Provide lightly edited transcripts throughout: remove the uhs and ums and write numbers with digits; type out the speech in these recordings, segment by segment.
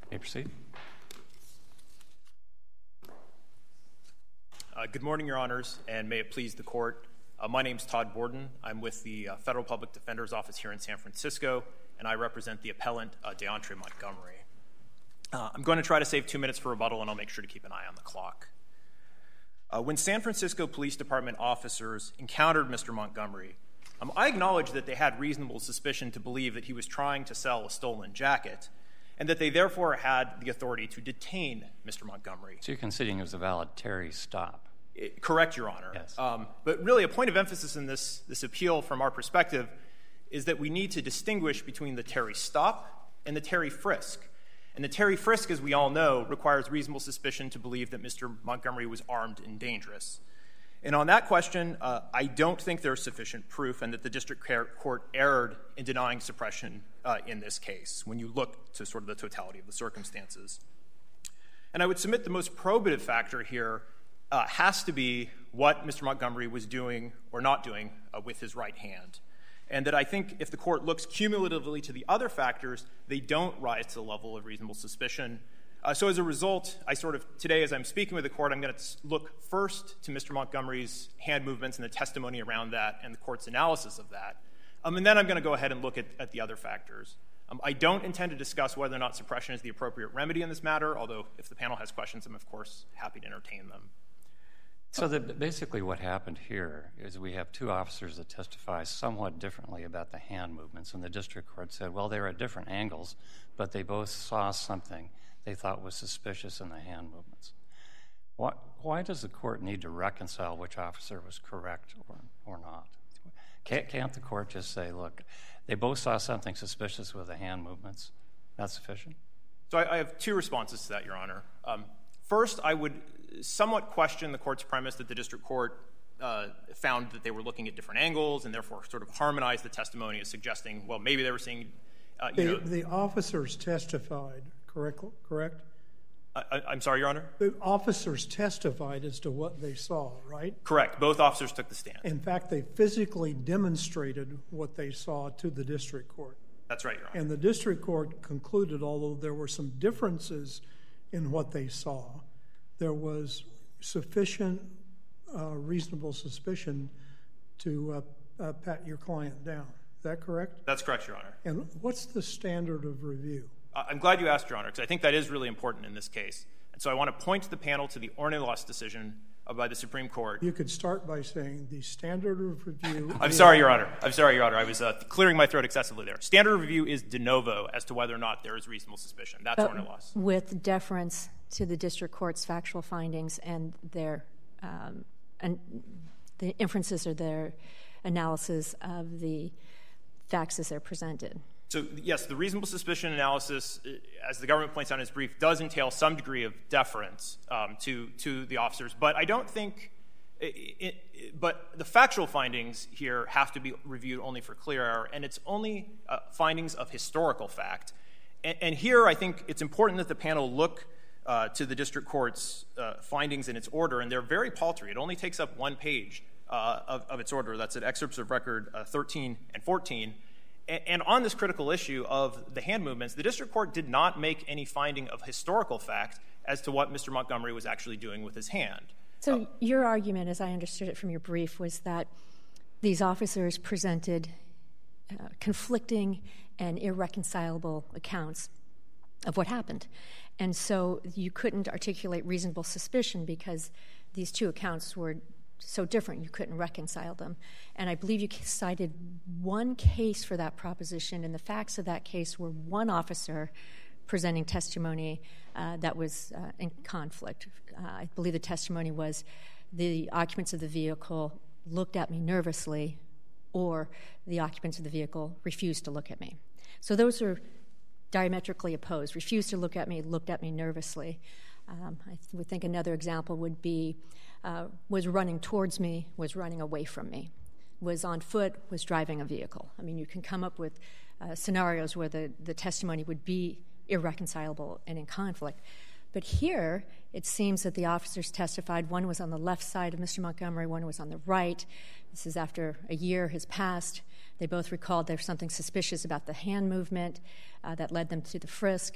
May proceed. Good morning, Your Honors, and may it please the Court. My name is Todd Borden. I'm with the Federal Public Defender's Office here in San Francisco, and I represent the appellant, Deontre Montgomery. I'm going to try to save 2 minutes for rebuttal, and I'll make sure to keep an eye on the clock. When San Francisco Police Department officers encountered Mr. Montgomery, I acknowledge that they had reasonable suspicion to believe that he was trying to sell a stolen jacket, and that they therefore had the authority to detain Mr. Montgomery. So you're conceding it was a valid Terry stop? Correct, Your Honor. Yes. But really a point of emphasis in this appeal from our perspective is that we need to distinguish between the Terry stop and the Terry frisk. And the Terry frisk, as we all know, requires reasonable suspicion to believe that Mr. Montgomery was armed and dangerous. And on that question, I don't think there's sufficient proof and that the district court erred in denying suppression in this case when you look to sort of the totality of the circumstances. And I would submit the most probative factor here has to be what Mr. Montgomery was doing or not doing with his right hand. And that I think if the court looks cumulatively to the other factors, they don't rise to the level of reasonable suspicion. So as a result, today as I'm speaking with the court, I'm going to look first to Mr. Montgomery's hand movements and the testimony around that and the court's analysis of that. And then I'm going to go ahead and look at the other factors. I don't intend to discuss whether or not suppression is the appropriate remedy in this matter, although if the panel has questions, I'm of course happy to entertain them. So basically what happened here is we have two officers that testify somewhat differently about the hand movements, and the district court said, well, they were at different angles, but they both saw something they thought was suspicious in the hand movements. Why does the court need to reconcile which officer was correct or not? Can't the court just say, look, they both saw something suspicious with the hand movements? That's sufficient? So I have two responses to that, Your Honor. First, I would somewhat question the court's premise that the district court found that they were looking at different angles and therefore sort of harmonized the testimony as suggesting, well, maybe they were seeing, The officers testified, correct? I'm sorry, Your Honor? The officers testified as to what they saw, right? Correct. Both officers took the stand. In fact, they physically demonstrated what they saw to the district court. That's right, Your Honor. And the district court concluded, although there were some differences in what they saw, there was sufficient reasonable suspicion to pat your client down. Is that correct? That's correct, Your Honor. And what's the standard of review? I'm glad you asked, Your Honor, because I think that is really important in this case. And so I want to point to the panel to the Ornelas decision by the Supreme Court. You could start by saying the standard of review... I'm sorry, Your Honor. I was clearing my throat excessively there. Standard of review is de novo as to whether or not there is reasonable suspicion. That's Ornelas. With deference to the district court's factual findings and their and the inferences or their analysis of the facts as they're presented. So, yes, the reasonable suspicion analysis, as the government points out in its brief, does entail some degree of deference to the officers. But I don't think but the factual findings here have to be reviewed only for clear error, and it's only findings of historical fact. And here I think it's important that the panel look to the district court's findings in its order, and they're very paltry. It only takes up one page of its order. That's at excerpts of record 13 and 14. And on this critical issue of the hand movements, the district court did not make any finding of historical fact as to what Mr. Montgomery was actually doing with his hand. So your argument, as I understood it from your brief, was that these officers presented conflicting and irreconcilable accounts of what happened. And so you couldn't articulate reasonable suspicion because these two accounts were so different, you couldn't reconcile them. And I believe you cited one case for that proposition, and the facts of that case were one officer presenting testimony that was in conflict. I believe the testimony was the occupants of the vehicle looked at me nervously, or the occupants of the vehicle refused to look at me. So those are diametrically opposed. Refused to look at me, looked at me nervously. I would think another example would be was running towards me, was running away from me, was on foot, was driving a vehicle. I mean, you can come up with scenarios where the testimony would be irreconcilable and in conflict. But here, it seems that the officers testified. One was on the left side of Mr. Montgomery, one was on the right. This is after a year has passed. They both recalled there was something suspicious about the hand movement that led them to the frisk.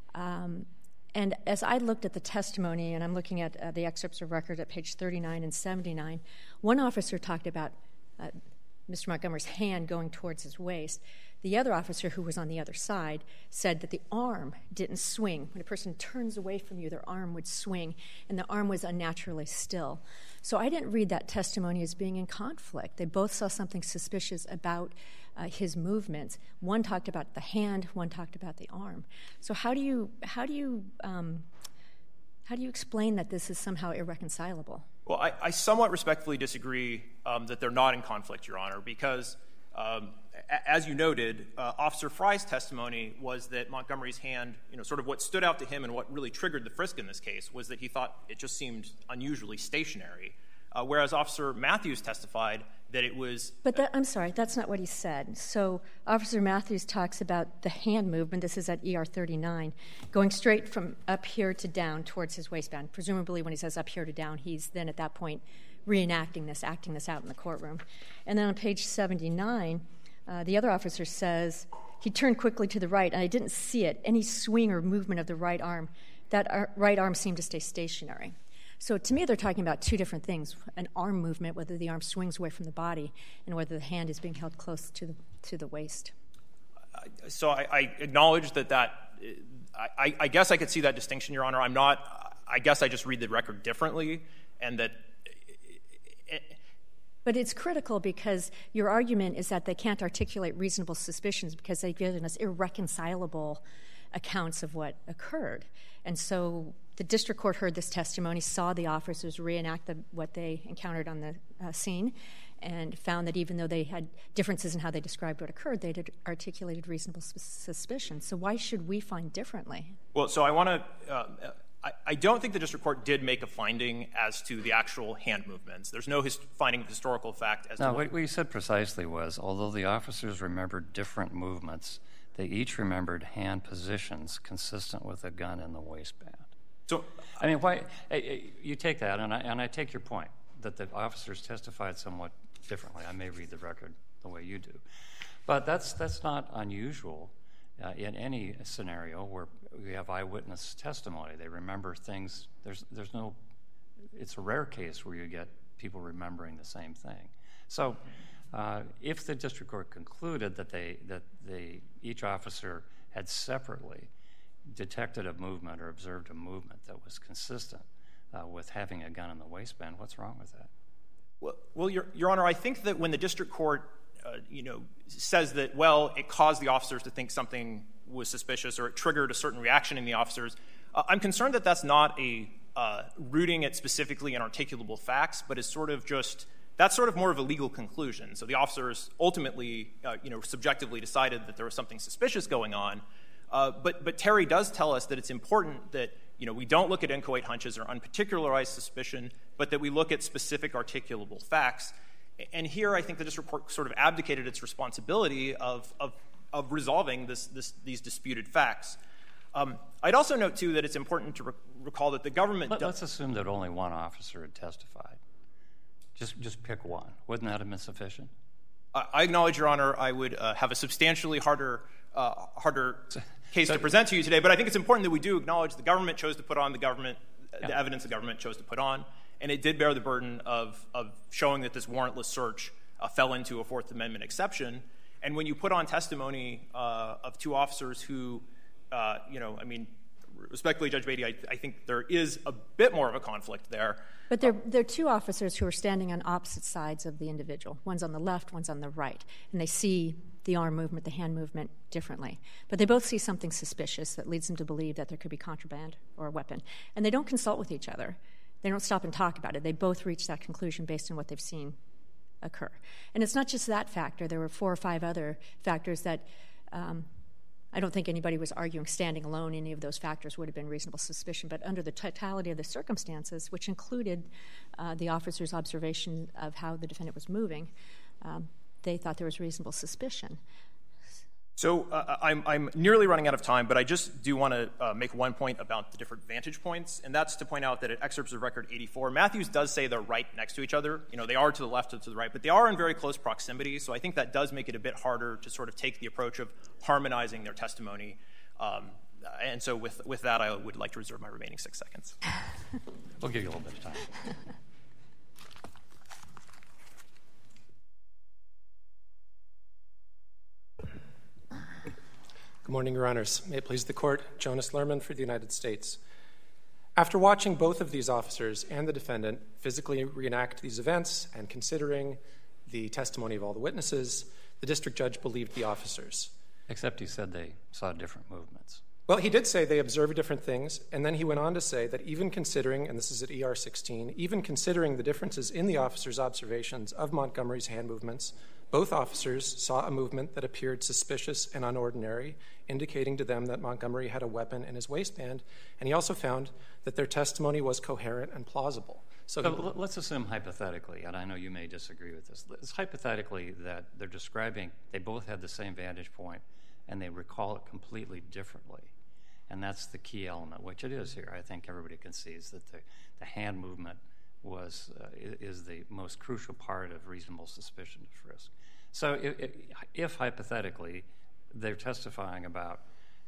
And as I looked at the testimony, and I'm looking at the excerpts of record at page 39 and 79, one officer talked about Mr. Montgomery's hand going towards his waist. The other officer, who was on the other side, said that the arm didn't swing. When a person turns away from you, their arm would swing, and the arm was unnaturally still. So I didn't read that testimony as being in conflict. They both saw something suspicious about his movements. One talked about the hand, one talked about the arm. So how do you explain that this is somehow irreconcilable? Well, I somewhat respectfully disagree that they're not in conflict, Your Honor, because as you noted, Officer Fry's testimony was that Montgomery's hand, sort of what stood out to him and what really triggered the frisk in this case was that he thought it just seemed unusually stationary, whereas Officer Matthews testified that it was... But I'm sorry, that's not what he said. So Officer Matthews talks about the hand movement, this is at ER 39, going straight from up here to down towards his waistband. Presumably when he says up here to down, he's then at that point reenacting this, acting this out in the courtroom. And then on page 79, the other officer says, he turned quickly to the right, and I didn't see it, any swing or movement of the right arm. That right arm seemed to stay stationary. So to me, they're talking about two different things, an arm movement, whether the arm swings away from the body, and whether the hand is being held close to the waist. So I acknowledge that I guess I could see that distinction, Your Honor. I guess I just read the record differently, and that... But it's critical because your argument is that they can't articulate reasonable suspicions because they've given us irreconcilable accounts of what occurred. And so the district court heard this testimony, saw the officers reenact what they encountered on the scene, and found that even though they had differences in how they described what occurred, they had articulated reasonable suspicion. So why should we find differently? Well, so I want to... I don't think the district court did make a finding as to the actual hand movements. There's no finding of historical fact as to... No, what you said precisely was, although the officers remembered different movements, they each remembered hand positions consistent with a gun in the waistband. So, I mean, why you take that, and I take your point, that the officers testified somewhat differently. I may read the record the way you do. But that's not unusual in any scenario where we have eyewitness testimony. They remember things. There's no... It's a rare case where you get people remembering the same thing. So if the district court concluded that each officer had separately detected a movement or observed a movement that was consistent with having a gun in the waistband, what's wrong with that? Well, Your Honor, I think that when the district court says that, well, it caused the officers to think something was suspicious or it triggered a certain reaction in the officers, I'm concerned that that's not rooting it specifically in articulable facts, but is sort of just... That's sort of more of a legal conclusion. So the officers ultimately, subjectively decided that there was something suspicious going on. But Terry does tell us that it's important that, we don't look at inchoate hunches or unparticularized suspicion, but that we look at specific articulable facts. And here I think the district court sort of abdicated its responsibility of resolving these disputed facts. I'd also note, too, that it's important to recall that the government... Let's assume that only one officer had testified. Just pick one. Wouldn't that have been sufficient? I acknowledge, Your Honor, I would have a substantially harder case to present to you today, but I think it's important that we do acknowledge the government chose to put on the evidence the government chose to put on, and it did bear the burden of showing that this warrantless search fell into a Fourth Amendment exception. And when you put on testimony of two officers who, respectfully, Judge Beatty, I think there is a bit more of a conflict there. But they're two officers who are standing on opposite sides of the individual. One's on the left, one's on the right. And they see the arm movement, the hand movement differently. But they both see something suspicious that leads them to believe that there could be contraband or a weapon. And they don't consult with each other. They don't stop and talk about it. They both reach that conclusion based on what they've seen occur. And it's not just that factor. There were 4 or 5 other factors that I don't think anybody was arguing standing alone. Any of those factors would have been reasonable suspicion. But under the totality of the circumstances, which included the officer's observation of how the defendant was moving, they thought there was reasonable suspicion. So I'm nearly running out of time, but I just do want to make one point about the different vantage points, and that's to point out that at excerpts of Record 84, Matthews does say they're right next to each other. They are to the left or to the right, but they are in very close proximity, so I think that does make it a bit harder to sort of take the approach of harmonizing their testimony And so with that, I would like to reserve my remaining 6 seconds. We'll give you a little bit of time. Good morning, Your Honors. May it please the Court, Jonas Lerman for the United States. After watching both of these officers and the defendant physically reenact these events and considering the testimony of all the witnesses, the district judge believed the officers. Except he said they saw different movements. Well, he did say they observed different things, and then he went on to say that even considering, and this is at ER 16, even considering the differences in the officers' observations of Montgomery's hand movements, both officers saw a movement that appeared suspicious and unordinary, indicating to them that Montgomery had a weapon in his waistband, and he also found that their testimony was coherent and plausible. So let's assume hypothetically, and I know you may disagree with this, it's hypothetically that they're describing, they both had the same vantage point, and they recall it completely differently. And that's the key element, which it is here. I think everybody concedes that the hand movement is the most crucial part of reasonable suspicion of frisk. So if hypothetically they're testifying about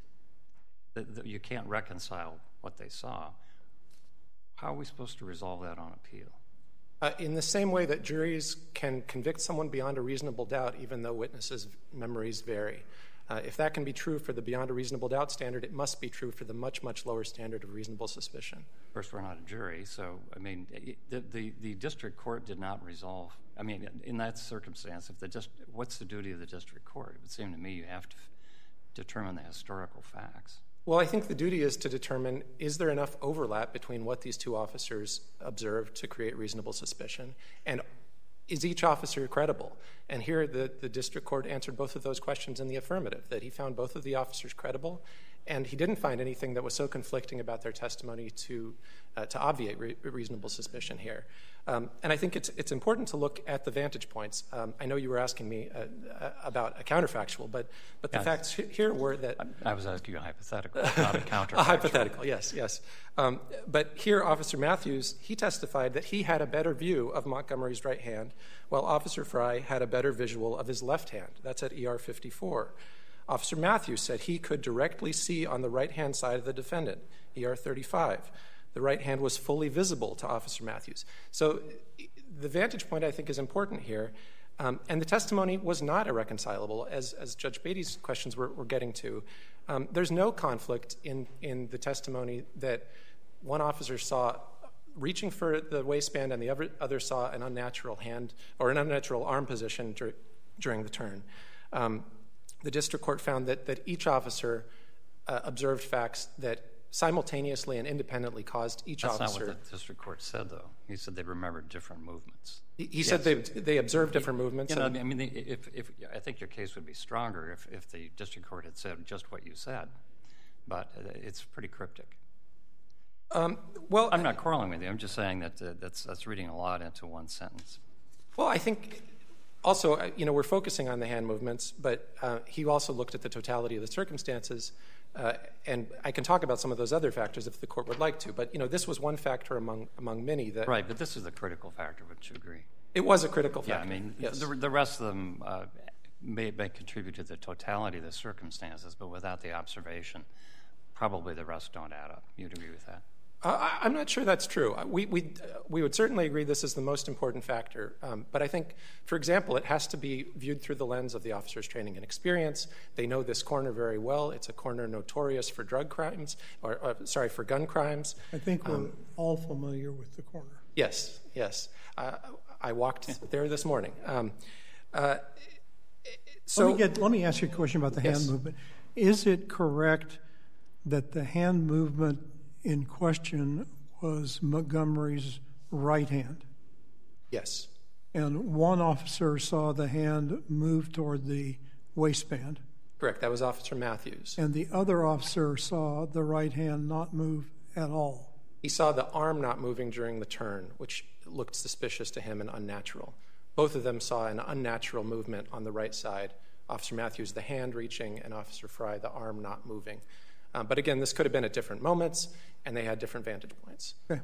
that you can't reconcile what they saw, how are we supposed to resolve that on appeal? In the same way that juries can convict someone beyond a reasonable doubt, even though witnesses' memories vary. If that can be true for the beyond a reasonable doubt standard, it must be true for the much, much lower standard of reasonable suspicion. First, we're not a jury, so, I mean, the district court did not resolve. I mean, in that circumstance, what's the duty of the district court? It would seem to me you have to determine the historical facts. Well, I think the duty is to determine, is there enough overlap between what these two officers observed to create reasonable suspicion, and is each officer credible? And here the district court answered both of those questions in the affirmative, that he found both of the officers credible, and he didn't find anything that was so conflicting about their testimony to obviate reasonable suspicion here. And I think it's important to look at the vantage points. I know you were asking me about a counterfactual, but the facts here were that... I was asking you a hypothetical, not a counterfactual. A hypothetical, yes. But here, Officer Matthews, he testified that he had a better view of Montgomery's right hand, while Officer Fry had a better visual of his left hand. That's at ER 54. Officer Matthews said he could directly see on the right-hand side of the defendant, ER 35. The right hand was fully visible to Officer Matthews. So the vantage point, I think, is important here. And the testimony was not irreconcilable, as Judge Beatty's questions were getting to. There's no conflict in the testimony that one officer saw reaching for the waistband and the other saw an unnatural hand or an unnatural arm position during the turn. The district court found that each officer observed facts that simultaneously and independently caused each officer... That's not what the district court said, though. He said they remembered different movements. He said they observed different movements. I mean, I think your case would be stronger if the district court had said just what you said, but it's pretty cryptic. Well, I'm not quarreling with you. I'm just saying that that's reading a lot into one sentence. Well, I think also, we're focusing on the hand movements, but he also looked at the totality of the circumstances, and I can talk about some of those other factors if the court would like to, but this was one factor among many that... Right, but this is the critical factor, wouldn't you agree? It was a critical factor. Yeah, I mean, yes. The rest of them may contribute to the totality of the circumstances, but without the observation, probably the rest don't add up. You'd agree with that? I'm not sure that's true. We would certainly agree this is the most important factor, but I think, for example, it has to be viewed through the lens of the officer's training and experience. They know this corner very well. It's a corner notorious for drug crimes, for gun crimes. I think we're all familiar with the corner. Yes. I walked there this morning. So let me ask you a question about the hand movement. Is it correct that the hand movement in question was Montgomery's right hand? Yes. And one officer saw the hand move toward the waistband? Correct. That was Officer Matthews. And the other officer saw the right hand not move at all? He saw the arm not moving during the turn, which looked suspicious to him and unnatural. Both of them saw an unnatural movement on the right side. Officer Matthews, the hand reaching, and Officer Fry, the arm not moving. But again, this could have been at different moments, and they had different vantage points. Okay.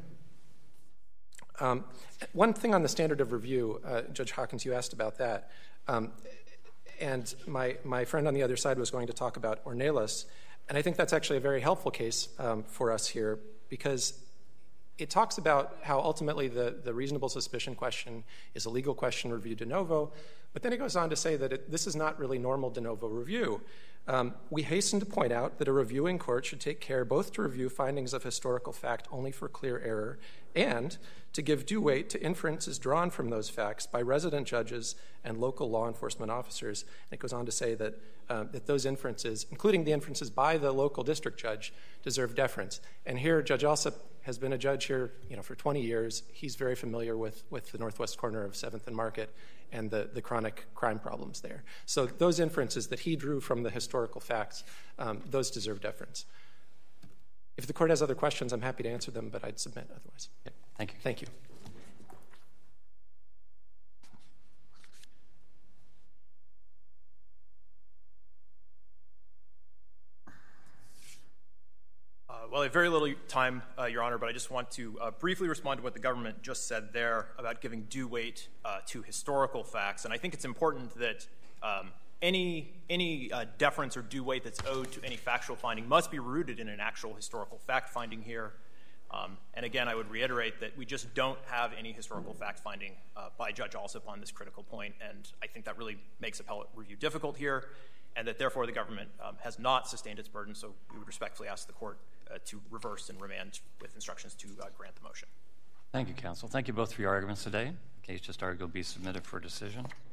One thing on the standard of review, Judge Hawkins, you asked about that, and my friend on the other side was going to talk about Ornelas. And I think that's actually a very helpful case for us here, because it talks about how ultimately the reasonable suspicion question is a legal question reviewed de novo, but then it goes on to say that this is not really normal de novo review. We hasten to point out that a reviewing court should take care both to review findings of historical fact only for clear error and to give due weight to inferences drawn from those facts by resident judges and local law enforcement officers. And it goes on to say that, that those inferences, including the inferences by the local district judge, deserve deference. And here, Judge Alsup has been a judge here for 20 years. He's very familiar with the northwest corner of 7th and Market and the chronic crime problems there. So those inferences that he drew from the historical facts, those deserve deference. If the court has other questions, I'm happy to answer them, but I'd submit otherwise. Okay. Thank you. Thank you. Well, I have very little time, Your Honor, but I just want to briefly respond to what the government just said there about giving due weight to historical facts. And I think it's important that any deference or due weight that's owed to any factual finding must be rooted in an actual historical fact finding here. And again, I would reiterate that we just don't have any historical fact finding by Judge Alsup on this critical point, and I think that really makes appellate review difficult here, and that therefore the government has not sustained its burden, so we would respectfully ask the court to reverse and remand with instructions to grant the motion. Thank you, counsel. Thank you both for your arguments today. The case just argued will be submitted for decision.